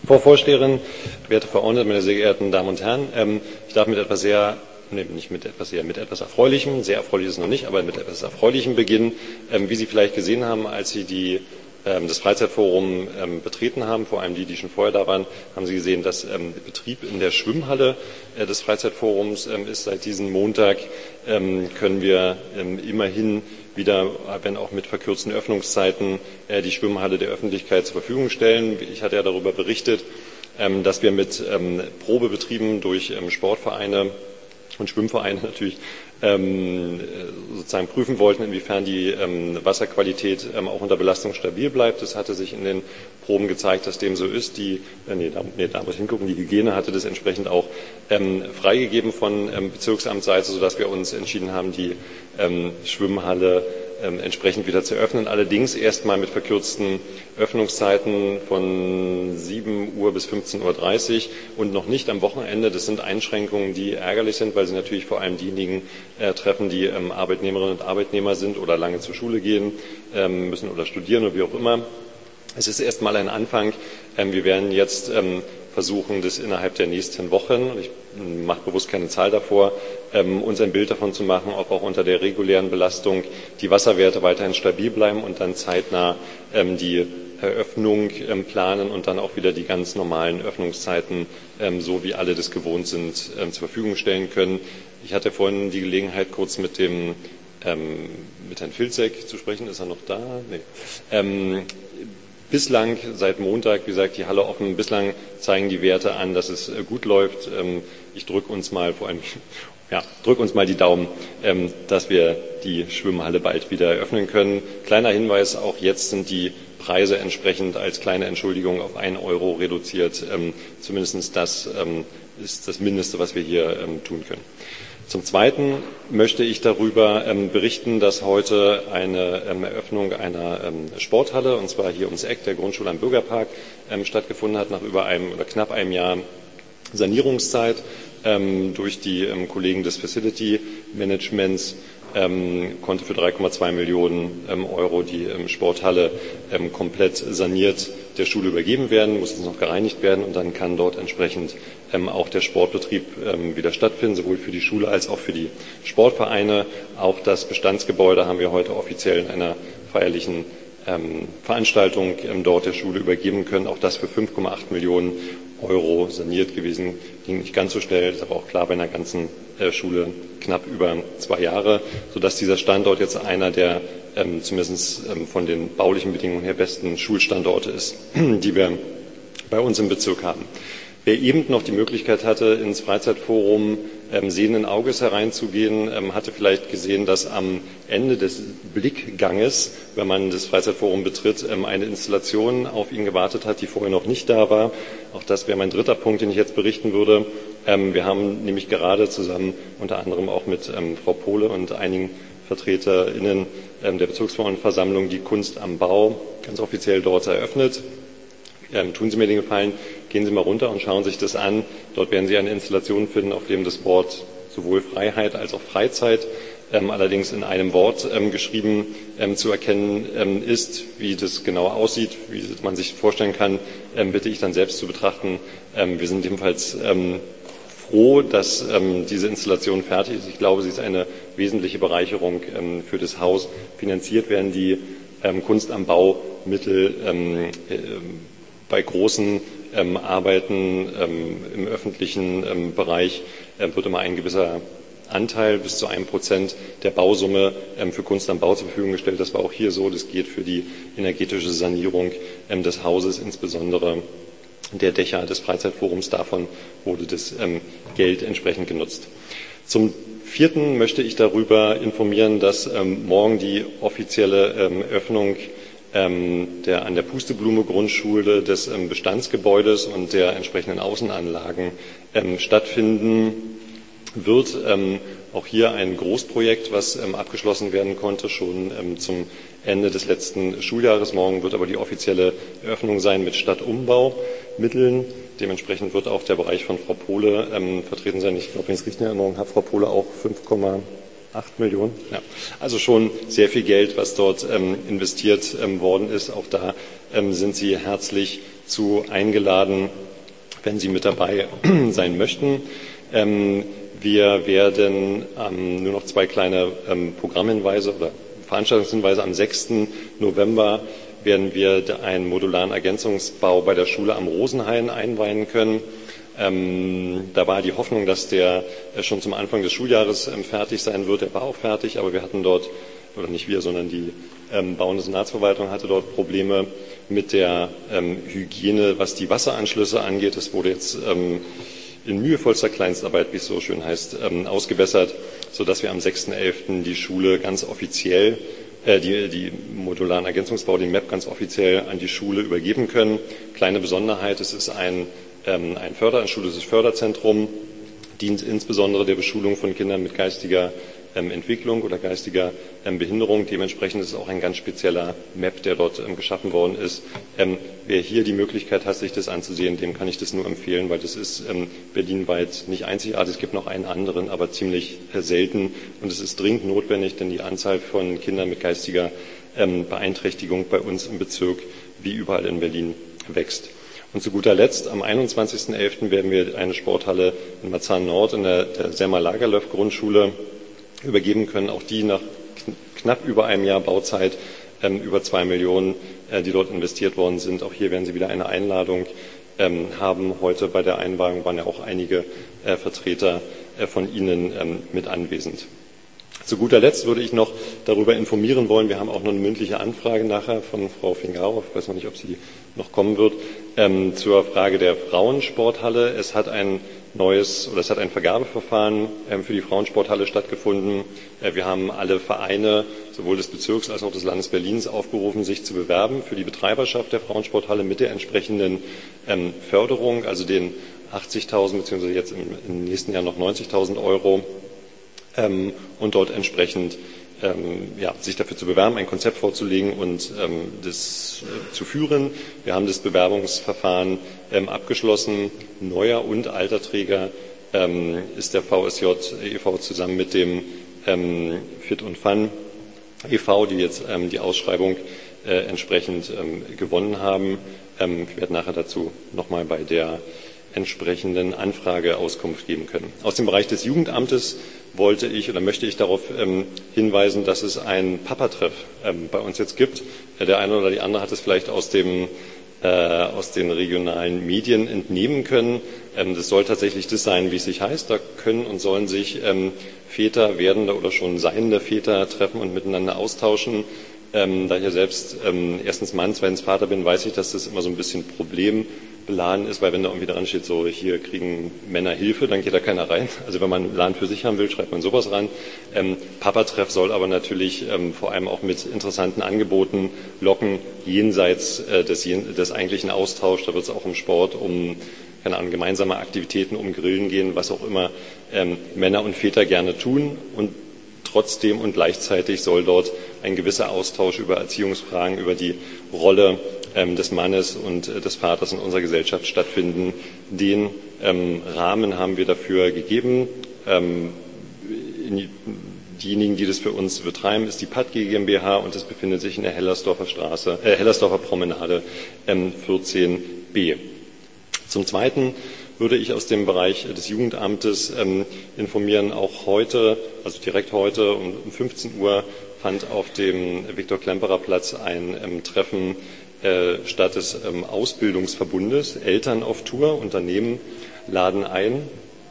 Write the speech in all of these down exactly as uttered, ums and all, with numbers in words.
Frau Vorsteherin, werte Verordnete, meine sehr geehrten Damen und Herren, ähm, ich darf mit etwas sehr, nee, nicht mit etwas sehr, mit etwas Erfreulichem, sehr erfreulich ist es noch nicht, aber mit etwas Erfreulichem beginnen. Ähm, wie Sie vielleicht gesehen haben, als Sie die, ähm, das Freizeitforum ähm, betreten haben, vor allem die, die schon vorher da waren, haben Sie gesehen, dass ähm, der Betrieb in der Schwimmhalle äh, des Freizeitforums ähm, ist. Seit diesem Montag ähm, können wir ähm, immerhin wieder, wenn auch mit verkürzten Öffnungszeiten, äh, die Schwimmhalle der Öffentlichkeit zur Verfügung stellen. Ich hatte ja darüber berichtet, ähm, dass wir mit ähm, Probebetrieben durch ähm, Sportvereine und Schwimmvereine natürlich ähm, sozusagen prüfen wollten, inwiefern die ähm, Wasserqualität ähm, auch unter Belastung stabil bleibt. Es hatte sich in den Proben gezeigt, dass dem so ist. Die, äh, nee, da, nee, da muss ich hingucken, die Hygiene hatte das entsprechend auch ähm, freigegeben von ähm, Bezirksamtsseite, sodass wir uns entschieden haben, die ähm, Schwimmhalle ähm, entsprechend wieder zu öffnen. Allerdings erstmal mit verkürzten Öffnungszeiten von sieben Uhr bis fünfzehn Uhr dreißig und noch nicht am Wochenende. Das sind Einschränkungen, die ärgerlich sind, weil sie natürlich vor allem diejenigen äh, treffen, die ähm, Arbeitnehmerinnen und Arbeitnehmer sind oder lange zur Schule gehen ähm, müssen oder studieren oder wie auch immer. Es ist erstmal ein Anfang. Ähm, wir werden jetzt ähm, versuchen, das innerhalb der nächsten Wochen, und ich mache bewusst keine Zahl davor, ähm, uns ein Bild davon zu machen, ob auch unter der regulären Belastung die Wasserwerte weiterhin stabil bleiben und dann zeitnah ähm, die Eröffnung ähm, planen und dann auch wieder die ganz normalen Öffnungszeiten, ähm, so wie alle das gewohnt sind, ähm, zur Verfügung stellen können. Ich hatte vorhin die Gelegenheit, kurz mit dem ähm, mit Herrn Filzek zu sprechen. Ist er noch da? Nee. Ähm, Bislang, seit Montag, wie gesagt, die Halle offen. Bislang zeigen die Werte an, dass es gut läuft. Ich drücke uns mal vor allem, ja, drück uns mal die Daumen, dass wir die Schwimmhalle bald wieder eröffnen können. Kleiner Hinweis, auch jetzt sind die Preise entsprechend als kleine Entschuldigung auf einen Euro reduziert. Zumindest das ist das Mindeste, was wir hier tun können. Zum Zweiten möchte ich darüber ähm, berichten, dass heute eine ähm, Eröffnung einer ähm, Sporthalle, und zwar hier ums Eck der Grundschule am Bürgerpark, ähm, stattgefunden hat, nach über einem oder knapp einem Jahr Sanierungszeit ähm, durch die ähm, Kollegen des Facility Managements. Ähm, konnte für drei Komma zwei Millionen ähm, Euro die ähm, Sporthalle ähm, komplett saniert der Schule übergeben werden, muss noch gereinigt werden und dann kann dort entsprechend ähm, auch der Sportbetrieb ähm, wieder stattfinden, sowohl für die Schule als auch für die Sportvereine. Auch das Bestandsgebäude haben wir heute offiziell in einer feierlichen ähm, Veranstaltung ähm, dort der Schule übergeben können. Auch das für fünf Komma acht Millionen Euro saniert gewesen. Ging nicht ganz so schnell, ist aber auch klar bei einer ganzen äh, Schule knapp über zwei Jahre, sodass dieser Standort jetzt einer der ähm, zumindest ähm, von den baulichen Bedingungen her besten Schulstandorte ist, die wir bei uns im Bezirk haben. Wer eben noch die Möglichkeit hatte, ins Freizeitforum ähm, sehenden Auges hereinzugehen, ähm, hatte vielleicht gesehen, dass am Ende des Blickganges, wenn man das Freizeitforum betritt, ähm, eine Installation auf ihn gewartet hat, die vorher noch nicht da war. Auch das wäre mein dritter Punkt, den ich jetzt berichten würde. Ähm, wir haben nämlich gerade zusammen unter anderem auch mit ähm, Frau Pohle und einigen VertreterInnen ähm, der Bezirksverordnetenversammlung die Kunst am Bau ganz offiziell dort eröffnet. Ähm, tun Sie mir den Gefallen, gehen Sie mal runter und schauen sich das an. Dort werden Sie eine Installation finden, auf dem das Wort sowohl Freiheit als auch Freizeit ähm, allerdings in einem Wort ähm, geschrieben ähm, zu erkennen ähm, ist. Wie das genau aussieht, wie man sich vorstellen kann, ähm, bitte ich dann selbst zu betrachten. Ähm, wir sind ebenfalls ähm, froh, dass ähm, diese Installation fertig ist. Ich glaube, sie ist eine wesentliche Bereicherung ähm, für das Haus. Finanziert werden die ähm, Kunst am Bau Mittel ähm, äh, bei großen ähm, Arbeiten ähm, im öffentlichen ähm, Bereich äh, wird immer ein gewisser Anteil bis zu einem Prozent der Bausumme ähm, für Kunst am Bau zur Verfügung gestellt. Das war auch hier so. Das geht für die energetische Sanierung ähm, des Hauses, insbesondere der Dächer des Freizeitforums. Davon wurde das ähm, Geld entsprechend genutzt. Zum Vierten möchte ich darüber informieren, dass ähm, morgen die offizielle ähm, Öffnung Der, an der Pusteblume-Grundschule des ähm, Bestandsgebäudes und der entsprechenden Außenanlagen ähm, stattfinden wird. Ähm, auch hier ein Großprojekt, was ähm, abgeschlossen werden konnte, schon ähm, zum Ende des letzten Schuljahres. Morgen wird aber die offizielle Eröffnung sein mit Stadtumbaumitteln. Dementsprechend wird auch der Bereich von Frau Pohle ähm, vertreten sein. Ich glaube, wenn ich es richtig in Erinnerung habe, Frau Pohle auch fünf Komma acht Millionen. Ja. Also schon sehr viel Geld, was dort ähm, investiert ähm, worden ist. Auch da ähm, sind Sie herzlich zu eingeladen, wenn Sie mit dabei sein möchten. Ähm, wir werden ähm, nur noch zwei kleine ähm, Programmhinweise oder Veranstaltungshinweise. Am sechsten November werden wir einen modularen Ergänzungsbau bei der Schule am Rosenhain einweihen können. Ähm, da war die Hoffnung, dass der äh, schon zum Anfang des Schuljahres ähm, fertig sein wird. Er war auch fertig, aber wir hatten dort, oder nicht wir, sondern die ähm, Bauende Senatsverwaltung hatte dort Probleme mit der ähm, Hygiene, was die Wasseranschlüsse angeht. Es wurde jetzt ähm, in mühevollster Kleinstarbeit, wie es so schön heißt, ähm, ausgebessert, sodass wir am sechsten elften die Schule ganz offiziell, äh, die, die modularen Ergänzungsbau, den M E P ganz offiziell an die Schule übergeben können. Kleine Besonderheit, es ist ein, ähm, ein Förder, ein schulisches Förderzentrum, dient insbesondere der Beschulung von Kindern mit geistiger ähm, Entwicklung oder geistiger ähm, Behinderung. Dementsprechend ist es auch ein ganz spezieller M E P, der dort ähm, geschaffen worden ist. Ähm, wer hier die Möglichkeit hat, sich das anzusehen, dem kann ich das nur empfehlen, weil das ist ähm, berlinweit nicht einzigartig. Es gibt noch einen anderen, aber ziemlich äh, selten. Und es ist dringend notwendig, denn die Anzahl von Kindern mit geistiger ähm, Beeinträchtigung bei uns im Bezirk wie überall in Berlin wächst. Und zu guter Letzt, am einundzwanzigsten elften werden wir eine Sporthalle in Marzahn-Nord in der, der Selma-Lagerlöf-Grundschule übergeben können. Auch die nach knapp über einem Jahr Bauzeit, ähm, über zwei Millionen, äh, die dort investiert worden sind. Auch hier werden Sie wieder eine Einladung ähm, haben. Heute bei der Einweihung waren ja auch einige äh, Vertreter äh, von Ihnen ähm, mit anwesend. Zu guter Letzt würde ich noch darüber informieren wollen, wir haben auch noch eine mündliche Anfrage nachher von Frau Fingarov, ich weiß noch nicht, ob sie noch kommen wird, ähm, zur Frage der Frauensporthalle. Es hat ein neues oder es hat ein Vergabeverfahren ähm, für die Frauensporthalle stattgefunden. Äh, wir haben alle Vereine, sowohl des Bezirks als auch des Landes Berlins, aufgerufen, sich zu bewerben für die Betreiberschaft der Frauensporthalle mit der entsprechenden ähm, Förderung, also den achtzigtausend beziehungsweise jetzt im, im nächsten Jahr noch neunzigtausend Euro. Ähm, und dort entsprechend ähm, ja, sich dafür zu bewerben, ein Konzept vorzulegen und ähm, das äh, zu führen. Wir haben das Bewerbungsverfahren ähm, abgeschlossen. Neuer und alter Träger ähm, ist der V S J e V zusammen mit dem ähm, Fit und Fun e V, die jetzt ähm, die Ausschreibung äh, entsprechend ähm, gewonnen haben. Ähm, ich werde nachher dazu nochmal bei der entsprechenden Anfrage Auskunft geben können. Aus dem Bereich des Jugendamtes wollte ich oder möchte ich darauf ähm, hinweisen, dass es ein Papatreff ähm, bei uns jetzt gibt. Äh, der eine oder die andere hat es vielleicht aus, dem, äh, aus den regionalen Medien entnehmen können. Ähm, das soll tatsächlich das sein, wie es sich heißt. Da können und sollen sich ähm, Väter, werdende oder schon seiende Väter treffen und miteinander austauschen. Ähm, da ich ja selbst ähm, erstens Mann, zweitens Vater bin, weiß ich, dass das immer so ein bisschen problembeladen ist, weil wenn da irgendwie dran steht, so hier kriegen Männer Hilfe, dann geht da keiner rein. Also wenn man einen Laden für sich haben will, schreibt man sowas ran. Ähm, Papatreff soll aber natürlich ähm, vor allem auch mit interessanten Angeboten locken, jenseits äh, des, des eigentlichen Austauschs. Da wird es auch um Sport, um keine Ahnung, gemeinsame Aktivitäten, um Grillen gehen, was auch immer ähm, Männer und Väter gerne tun. Und trotzdem und gleichzeitig soll dort ein gewisser Austausch über Erziehungsfragen, über die Rolle ähm, des Mannes und äh, des Vaters in unserer Gesellschaft stattfinden. Den ähm, Rahmen haben wir dafür gegeben. Ähm, in, diejenigen, die das für uns betreiben, ist die P A T GmbH und das befindet sich in der Hellersdorfer Straße, äh, Hellersdorfer Promenade ähm, vierzehn b. Zum Zweiten würde ich aus dem Bereich des Jugendamtes ähm, informieren. Auch heute, also direkt heute um, um fünfzehn Uhr fand auf dem Viktor-Klemperer-Platz ein ähm, Treffen äh, statt des ähm, Ausbildungsverbundes. Eltern auf Tour, Unternehmen laden ein.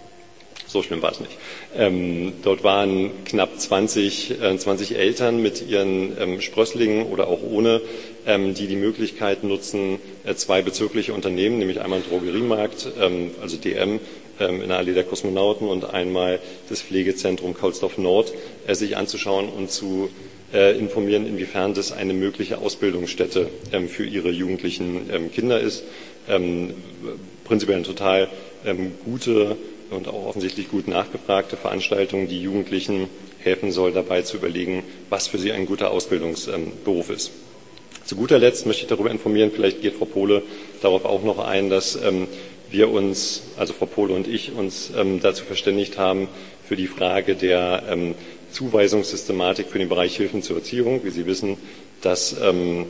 So schlimm war es nicht. Ähm, dort waren knapp zwanzig, äh, zwanzig Eltern mit ihren ähm, Sprösslingen oder auch ohne, ähm, die die Möglichkeit nutzen, äh, zwei bezirkliche Unternehmen, nämlich einmal einen Drogeriemarkt, ähm, also D M, ähm, in der Allee der Kosmonauten und einmal das Pflegezentrum Kaulsdorf Nord, äh, sich anzuschauen und zu äh, informieren, inwiefern das eine mögliche Ausbildungsstätte ähm, für ihre jugendlichen ähm, Kinder ist. Ähm, prinzipiell eine total ähm, gute und auch offensichtlich gut nachgefragte Veranstaltung, die Jugendlichen helfen soll, dabei zu überlegen, was für sie ein guter Ausbildungsberuf ist. Zu guter Letzt möchte ich darüber informieren, vielleicht geht Frau Pohle darauf auch noch ein, dass ähm, wir uns, also Frau Pohle und ich, uns ähm, dazu verständigt haben, für die Frage der ähm, Zuweisungssystematik für den Bereich Hilfen zur Erziehung. Wie Sie wissen, dass ähm,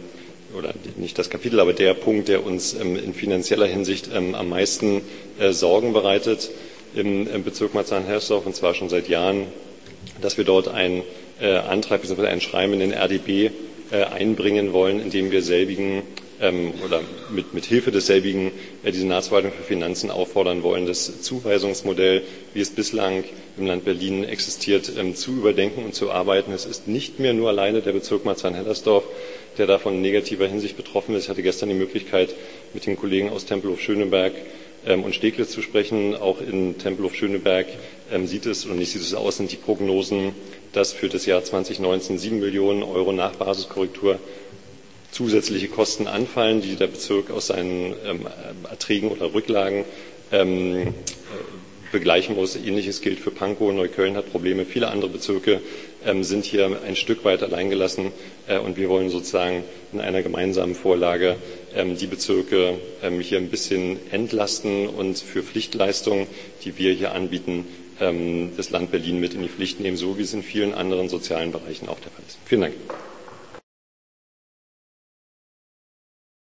oder nicht das Kapitel, aber der Punkt, der uns in finanzieller Hinsicht am meisten Sorgen bereitet im Bezirk Marzahn-Hellersdorf, und zwar schon seit Jahren, dass wir dort einen Antrag bzw. ein Schreiben in den R D B einbringen wollen, in dem wir selbigen ähm, oder mit, mit Hilfe desselbigen äh, die Senatsverwaltung für Finanzen auffordern wollen, das Zuweisungsmodell, wie es bislang im Land Berlin existiert, ähm, zu überdenken und zu arbeiten. Es ist nicht mehr nur alleine der Bezirk Marzahn-Hellersdorf, der davon in negativer Hinsicht betroffen ist. Ich hatte gestern die Möglichkeit, mit den Kollegen aus Tempelhof-Schöneberg ähm, und Steglitz zu sprechen. Auch in Tempelhof-Schöneberg ähm, sieht es, und nicht sieht es aus, sind die Prognosen, dass für das Jahr zweitausendneunzehn sieben Millionen Euro nach Basiskorrektur zusätzliche Kosten anfallen, die der Bezirk aus seinen ähm, Erträgen oder Rücklagen ähm, begleichen muss. Ähnliches gilt für Pankow. Neukölln hat Probleme. Viele andere Bezirke ähm, sind hier ein Stück weit alleingelassen. Äh, und wir wollen sozusagen in einer gemeinsamen Vorlage ähm, die Bezirke ähm, hier ein bisschen entlasten und für Pflichtleistungen, die wir hier anbieten, ähm, das Land Berlin mit in die Pflicht nehmen, so wie es in vielen anderen sozialen Bereichen auch der Fall ist. Vielen Dank.